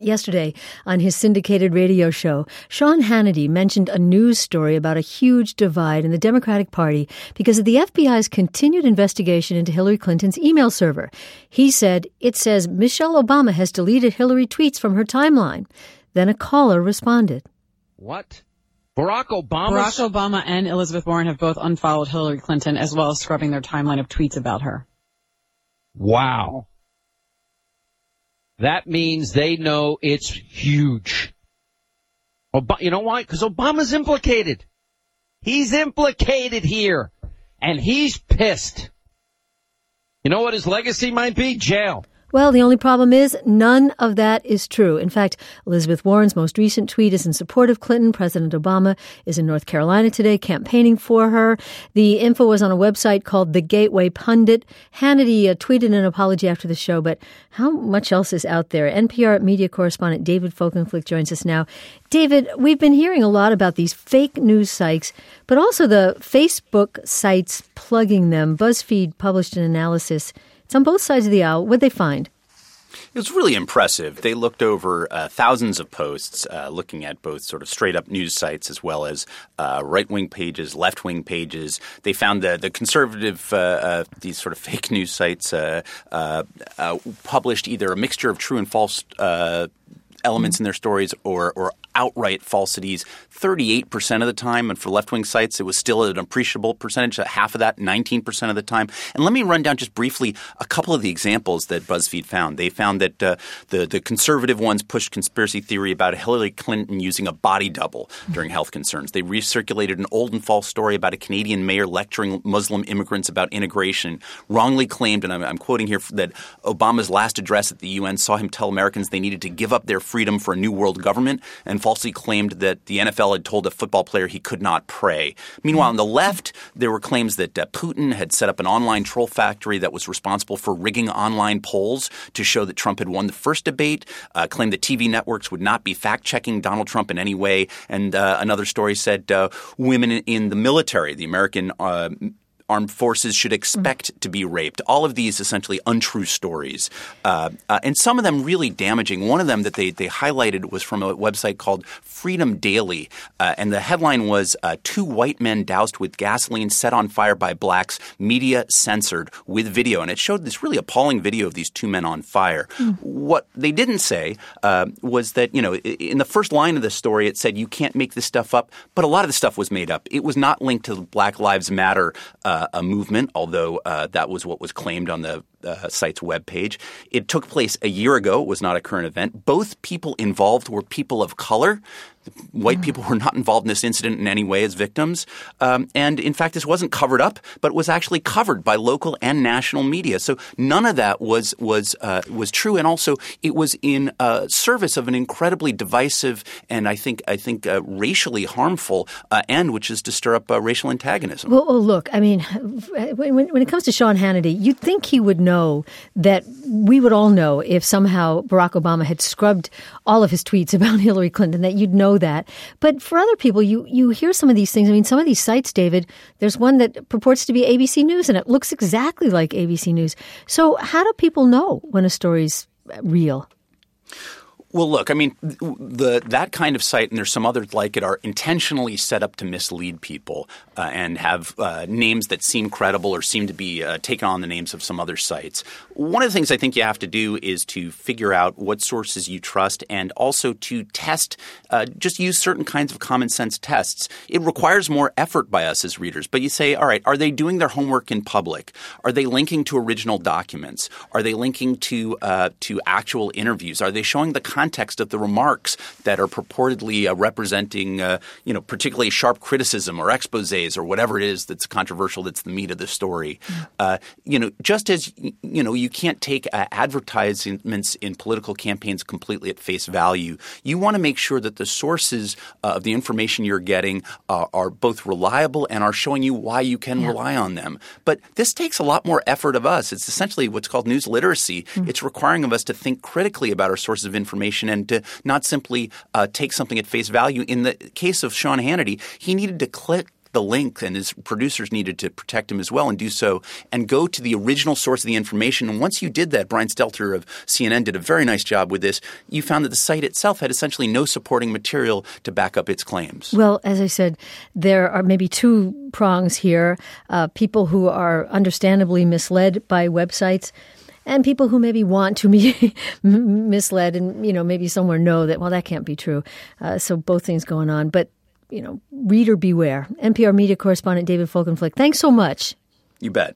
Yesterday, on his syndicated radio show, Sean Hannity mentioned a news story about a huge divide in the Democratic Party because of the FBI's continued investigation into Hillary Clinton's email server. He said, it says Michelle Obama has deleted Hillary tweets from her timeline. Then a caller responded. What? Barack Obama and Elizabeth Warren have both unfollowed Hillary Clinton as well as scrubbing their timeline of tweets about her. Wow. That means they know it's huge. You know why? Because Obama's implicated. He's implicated here. And he's pissed. You know what his legacy might be? Jail. Well, the only problem is none of that is true. In fact, Elizabeth Warren's most recent tweet is in support of Clinton. President Obama is in North Carolina today campaigning for her. The info was on a website called The Gateway Pundit. Hannity tweeted an apology after the show, but how much else is out there? NPR media correspondent David Folkenflik joins us now. David, we've been hearing a lot about these fake news sites, but also the Facebook sites plugging them. BuzzFeed published an analysis. It's on both sides of the aisle. What'd they find? It was really impressive. They looked over thousands of posts, looking at both sort of straight-up news sites as well as right-wing pages, left-wing pages. They found the conservative, these sort of fake news sites published either a mixture of true and false elements in their stories or outright falsities 38% of the time. And for left-wing sites, it was still an appreciable percentage, half of that, 19% of the time. And let me run down just briefly a couple of the examples that BuzzFeed found. They found that the conservative ones pushed conspiracy theory about Hillary Clinton using a body double during health concerns. They recirculated an old and false story about a Canadian mayor lecturing Muslim immigrants about integration, wrongly claimed, and I'm quoting here, that Obama's last address at the UN saw him tell Americans they needed to give up their freedom for a new world government, and falsely claimed that the NFL had told a football player he could not pray. Meanwhile, on the left, there were claims that Putin had set up an online troll factory that was responsible for rigging online polls to show that Trump had won the first debate, claimed that TV networks would not be fact-checking Donald Trump in any way, and another story said women in the military, the American armed forces should expect to be raped. All of these essentially untrue stories. And some of them really damaging. One of them that they highlighted was from a website called Freedom Daily. And the headline was, two white men doused with gasoline set on fire by blacks, media censored with video. And it showed this really appalling video of these two men on fire. What they didn't say was that, you know, in the first line of the story, it said you can't make this stuff up. But a lot of the stuff was made up. It was not linked to the Black Lives Matter a movement, although that was what was claimed on the site's webpage. It took place a year ago. It was not a current event. Both people involved were people of color. White people were not involved in this incident in any way as victims. And in fact, this wasn't covered up, but was actually covered by local and national media. So none of that was true. And also it was in service of an incredibly divisive and I think racially harmful end, which is to stir up racial antagonism. Well, look, I mean, when it comes to Sean Hannity, you'd think he would know that we would all know if somehow Barack Obama had scrubbed all of his tweets about Hillary Clinton, that you'd know that. But for other people, you hear some of these things. I mean, some of these sites, David, there's one that purports to be ABC News, and it looks exactly like ABC News. So how do people know when a story's real? Well, look, I mean, that kind of site, and there's some others like it, are intentionally set up to mislead people and have names that seem credible or seem to be taken on the names of some other sites. One of the things I think you have to do is to figure out what sources you trust and also to test, just use certain kinds of common sense tests. It requires more effort by us as readers, but you say, all right, are they doing their homework in public? Are they linking to original documents? Are they linking to actual interviews? Are they showing the context of the remarks that are purportedly representing, particularly sharp criticism or exposés or whatever it is that's controversial, that's the meat of the story. Just as, you can't take advertisements in political campaigns completely at face value. You want to make sure that the sources of the information you're getting are both reliable and are showing you why you can rely on them. But this takes a lot more effort of us. It's essentially what's called news literacy. It's requiring of us to think critically about our sources of information and to not simply take something at face value. In the case of Sean Hannity, he needed to the link, and his producers needed to protect him as well and do so, and go to the original source of the information. And once you did that, Brian Stelter of CNN did a very nice job with this. You found that the site itself had essentially no supporting material to back up its claims. Well, as I said, there are maybe two prongs here. People who are understandably misled by websites, and people who maybe want to be misled and, maybe somewhere know that, well, that can't be true. So both things going on. But, reader beware. NPR media correspondent David Folkenflik, thanks so much. You bet.